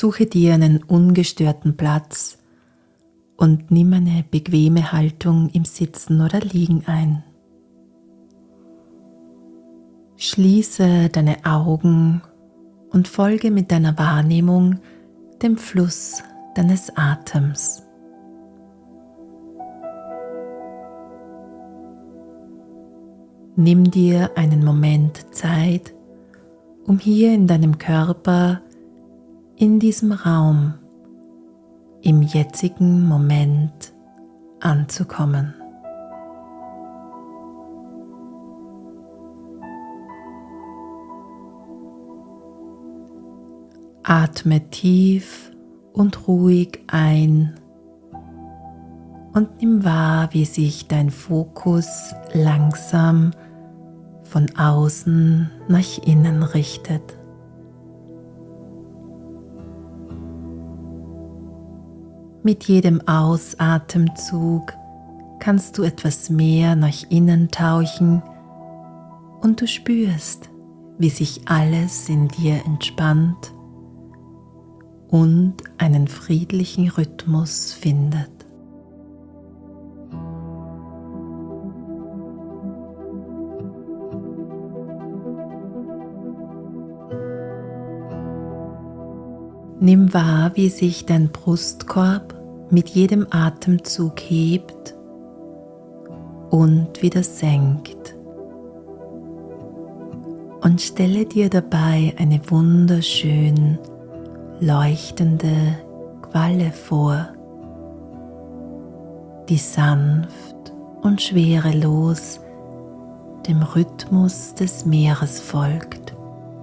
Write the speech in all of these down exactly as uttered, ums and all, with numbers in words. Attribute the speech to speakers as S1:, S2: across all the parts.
S1: Suche dir einen ungestörten Platz und nimm eine bequeme Haltung im Sitzen oder Liegen ein. Schließe deine Augen und folge mit deiner Wahrnehmung dem Fluss deines Atems. Nimm dir einen Moment Zeit, um hier in deinem Körper, in diesem Raum, im jetzigen Moment anzukommen. Atme tief und ruhig ein und nimm wahr, wie sich dein Fokus langsam von außen nach innen richtet. Mit jedem Ausatemzug kannst du etwas mehr nach innen tauchen und du spürst, wie sich alles in dir entspannt und einen friedlichen Rhythmus findet. Nimm wahr, wie sich dein Brustkorb mit jedem Atemzug hebt und wieder senkt. Und stelle dir dabei eine wunderschön leuchtende Qualle vor, die sanft und schwerelos dem Rhythmus des Meeres folgt.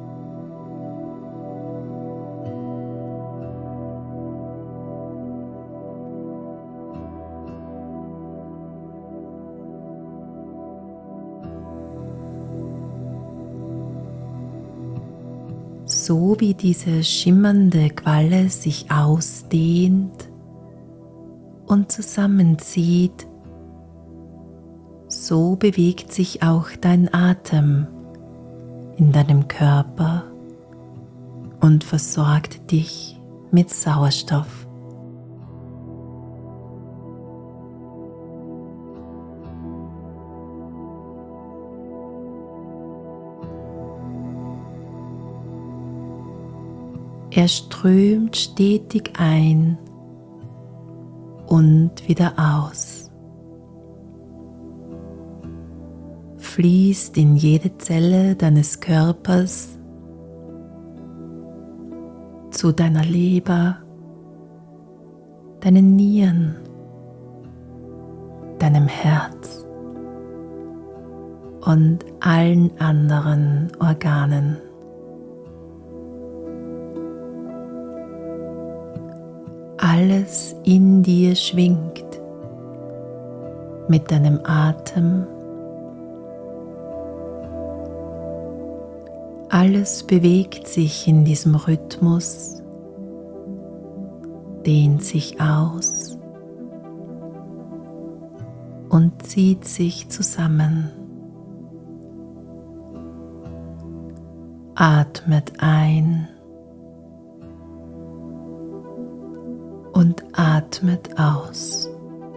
S1: So wie diese schimmernde Qualle sich ausdehnt und zusammenzieht, so bewegt sich auch dein Atem in deinem Körper und versorgt dich mit Sauerstoff. Er strömt stetig ein und wieder aus, fließt in jede Zelle deines Körpers, zu deiner Leber, deinen Nieren, deinem Herz und allen anderen Organen. Alles in dir schwingt mit deinem Atem. Alles bewegt sich in diesem Rhythmus, dehnt sich aus und zieht sich zusammen. Atmet ein und atmet aus.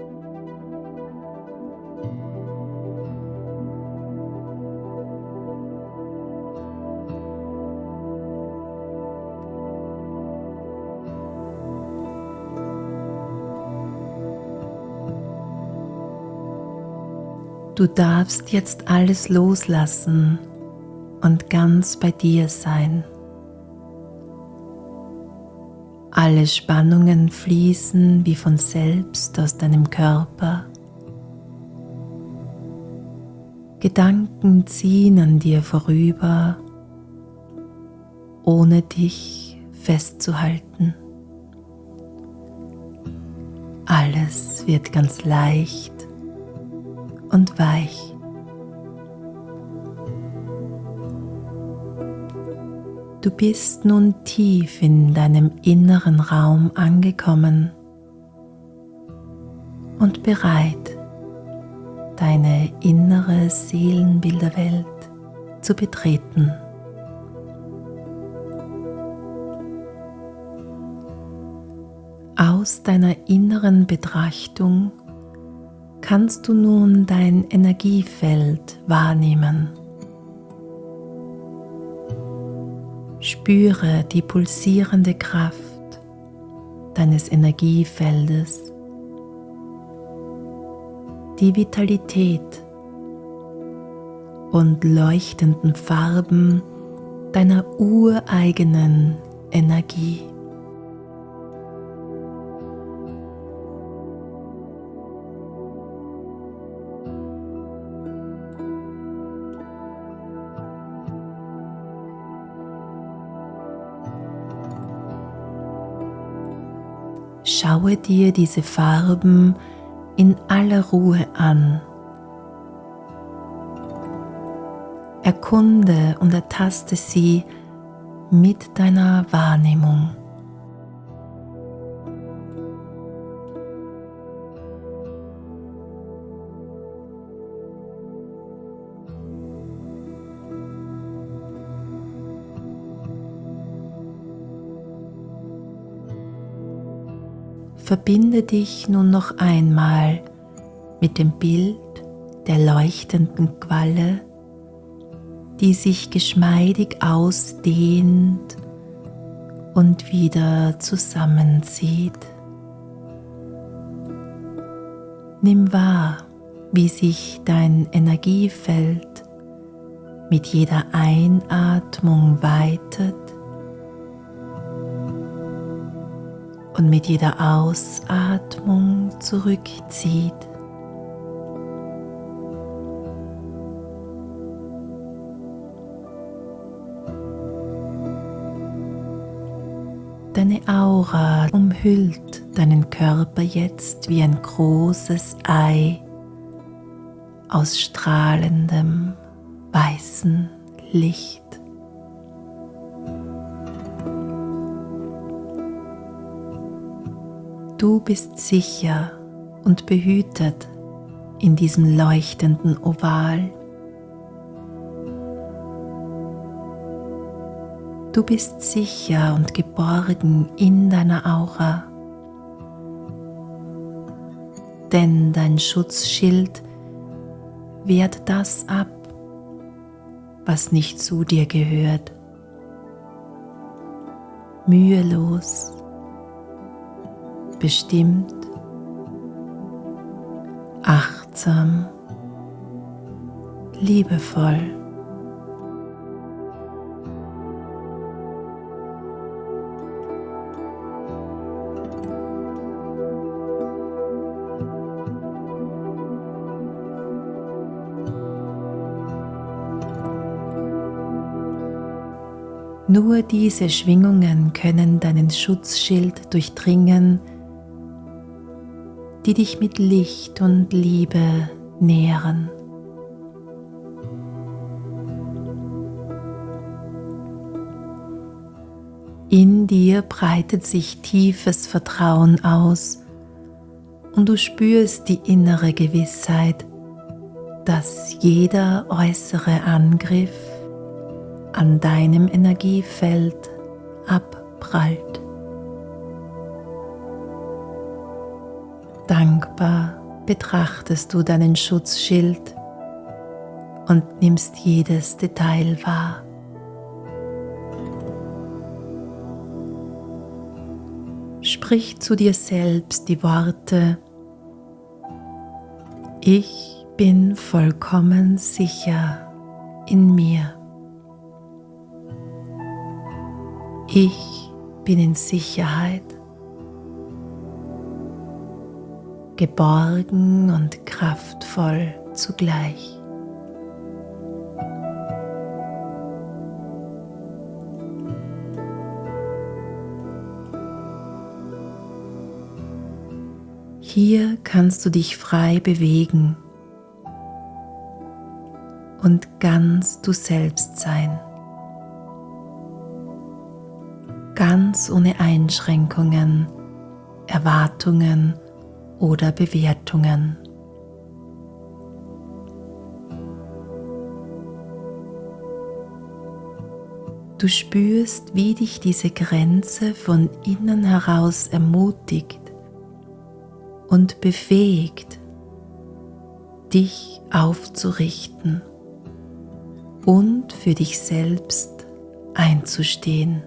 S1: Du darfst jetzt alles loslassen und ganz bei dir sein. Alle Spannungen fließen wie von selbst aus deinem Körper. Gedanken ziehen an dir vorüber, ohne dich festzuhalten. Alles wird ganz leicht und weich. Du bist nun tief in deinem inneren Raum angekommen und bereit, deine innere Seelenbilderwelt zu betreten. Aus deiner inneren Betrachtung kannst du nun dein Energiefeld wahrnehmen. Spüre die pulsierende Kraft deines Energiefeldes, die Vitalität und leuchtenden Farben deiner ureigenen Energie. Schaue dir diese Farben in aller Ruhe an. Erkunde und ertaste sie mit deiner Wahrnehmung. Verbinde dich nun noch einmal mit dem Bild der leuchtenden Qualle, die sich geschmeidig ausdehnt und wieder zusammenzieht. Nimm wahr, wie sich dein Energiefeld mit jeder Einatmung weitet und mit jeder Ausatmung zurückzieht. Deine Aura umhüllt deinen Körper jetzt wie ein großes Ei aus strahlendem weißen Licht. Du bist sicher und behütet in diesem leuchtenden Oval. Du bist sicher und geborgen in deiner Aura, denn dein Schutzschild wehrt das ab, was nicht zu dir gehört. Mühelos, bestimmt, achtsam, liebevoll. Nur diese Schwingungen können deinen Schutzschild durchdringen, die dich mit Licht und Liebe nähren. In dir breitet sich tiefes Vertrauen aus und du spürst die innere Gewissheit, dass jeder äußere Angriff an deinem Energiefeld abprallt. Dankbar betrachtest du deinen Schutzschild und nimmst jedes Detail wahr. Sprich zu dir selbst die Worte: Ich bin vollkommen sicher in mir. Ich bin in Sicherheit, geborgen und kraftvoll zugleich. Hier kannst du dich frei bewegen und ganz du selbst sein. Ganz ohne Einschränkungen, Erwartungen oder Bewertungen. Du spürst, wie dich diese Grenze von innen heraus ermutigt und befähigt, dich aufzurichten und für dich selbst einzustehen.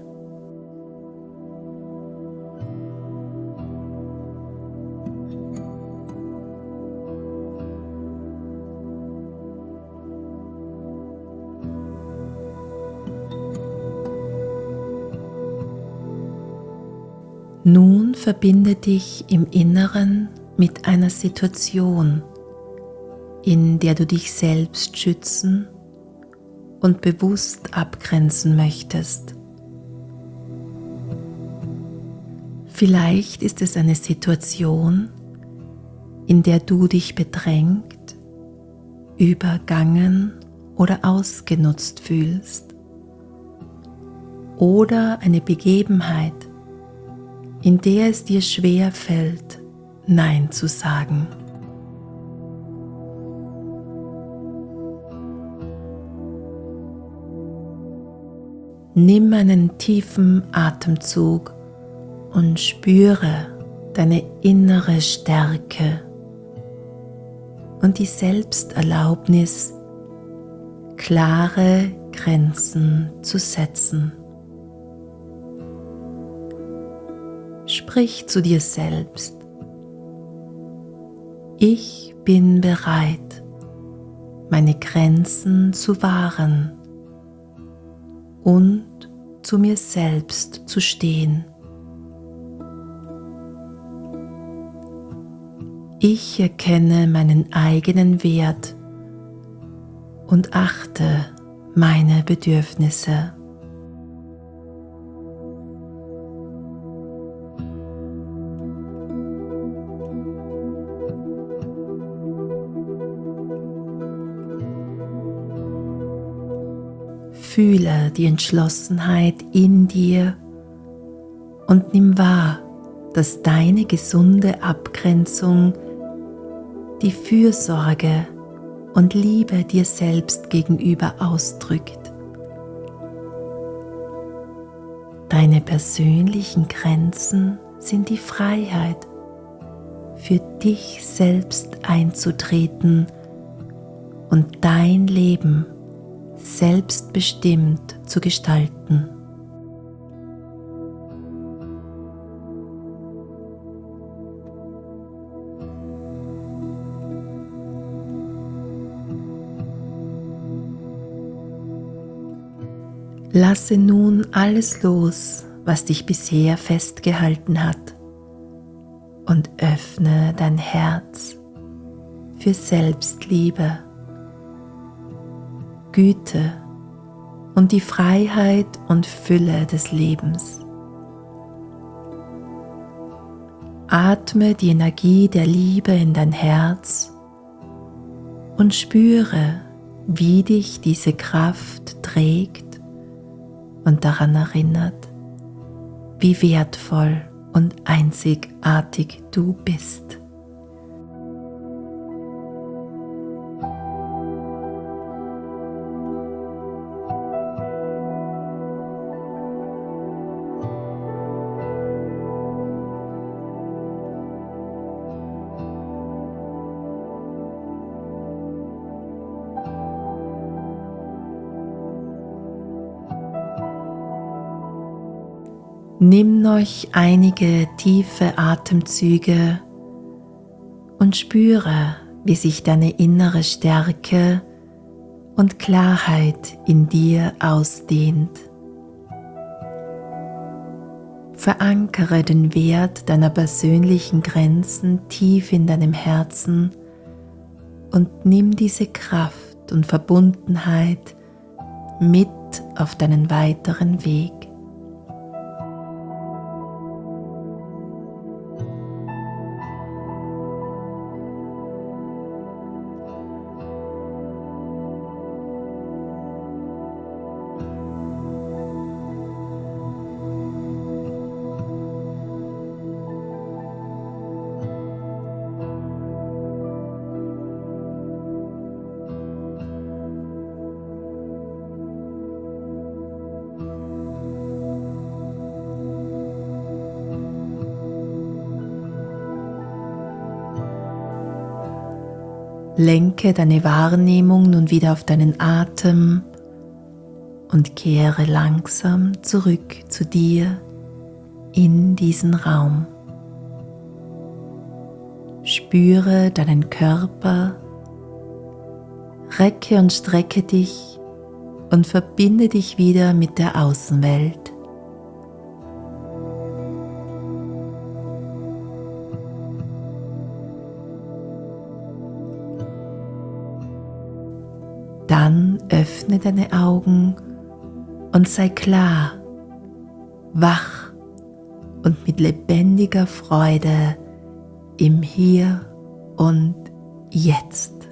S1: Nun verbinde dich im Inneren mit einer Situation, in der du dich selbst schützen und bewusst abgrenzen möchtest. Vielleicht ist es eine Situation, in der du dich bedrängt, übergangen oder ausgenutzt fühlst. Oder eine Begebenheit, in der es dir schwer fällt, Nein zu sagen. Nimm einen tiefen Atemzug und spüre deine innere Stärke und die Selbsterlaubnis, klare Grenzen zu setzen. Sprich zu dir selbst: Ich bin bereit, meine Grenzen zu wahren und zu mir selbst zu stehen. Ich erkenne meinen eigenen Wert und achte meine Bedürfnisse. Fühle die Entschlossenheit in dir und nimm wahr, dass deine gesunde Abgrenzung die Fürsorge und Liebe dir selbst gegenüber ausdrückt. Deine persönlichen Grenzen sind die Freiheit, für dich selbst einzutreten und dein Leben selbstbestimmt zu gestalten. Lasse nun alles los, was dich bisher festgehalten hat, und öffne dein Herz für Selbstliebe, Güte und die Freiheit und Fülle des Lebens. Atme die Energie der Liebe in dein Herz und spüre, wie dich diese Kraft trägt und daran erinnert, wie wertvoll und einzigartig du bist. Nimm noch einige tiefe Atemzüge und spüre, wie sich deine innere Stärke und Klarheit in dir ausdehnt. Verankere den Wert deiner persönlichen Grenzen tief in deinem Herzen und nimm diese Kraft und Verbundenheit mit auf deinen weiteren Weg. Lenke deine Wahrnehmung nun wieder auf deinen Atem und kehre langsam zurück zu dir in diesen Raum. Spüre deinen Körper, recke und strecke dich und verbinde dich wieder mit der Außenwelt. Dann öffne deine Augen und sei klar, wach und mit lebendiger Freude im Hier und Jetzt.